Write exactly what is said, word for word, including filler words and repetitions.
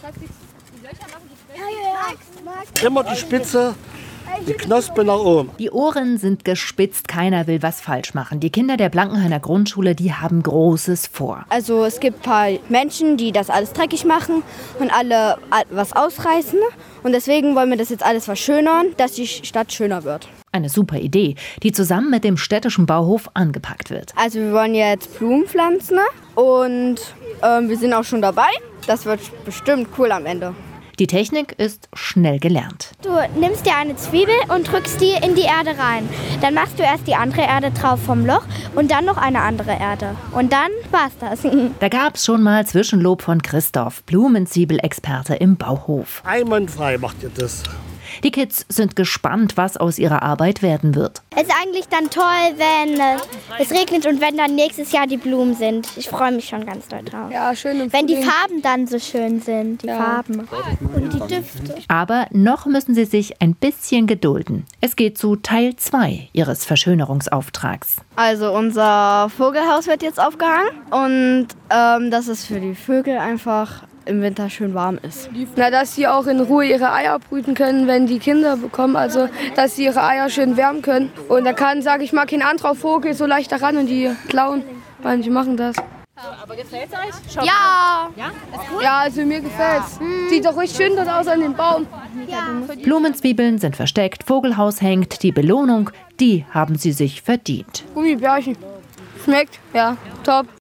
Immer die Spitze, die Knospe nach oben. Die Ohren sind gespitzt, keiner will was falsch machen. Die Kinder der Blankenhainer Grundschule, die haben Großes vor. Also es gibt ein paar Menschen, die das alles dreckig machen und alle was ausreißen. Und deswegen wollen wir das jetzt alles verschönern, dass die Stadt schöner wird. Eine super Idee, die zusammen mit dem städtischen Bauhof angepackt wird. Also wir wollen jetzt Blumen pflanzen und ähm, wir sind auch schon dabei. Das wird bestimmt cool am Ende. Die Technik ist schnell gelernt. Du nimmst dir eine Zwiebel und drückst die in die Erde rein. Dann machst du erst die andere Erde drauf vom Loch und dann noch eine andere Erde. Und dann war's das. Da gab's schon mal Zwischenlob von Christoph, Blumenzwiebelexperte im Bauhof. Einwandfrei macht ihr das. Die Kids sind gespannt, was aus ihrer Arbeit werden wird. Es ist eigentlich dann toll, wenn äh, es regnet und wenn dann nächstes Jahr die Blumen sind. Ich freue mich schon ganz doll drauf. Ja, schön. Wenn die Farben dann so schön sind, die ja. Farben und die Düfte. Aber noch müssen sie sich ein bisschen gedulden. Es geht zu Teil zwei ihres Verschönerungsauftrags. Also unser Vogelhaus wird jetzt aufgehangen und ähm, das ist für die Vögel einfach im Winter schön warm ist. Na, dass sie auch in Ruhe ihre Eier brüten können, wenn die Kinder bekommen, also dass sie ihre Eier schön wärmen können. Und da kann, sage ich mal, kein anderer Vogel so leicht daran und die klauen, weil die machen das. Aber gefällt's euch? Schaut Ja! Ja? Ist gut? Ja, also mir gefällt's. Ja. Sieht doch richtig schön dort aus an dem Baum. Ja. Blumenzwiebeln sind versteckt, Vogelhaus hängt, die Belohnung, die haben sie sich verdient. Gummibärchen. Schmeckt, ja, top.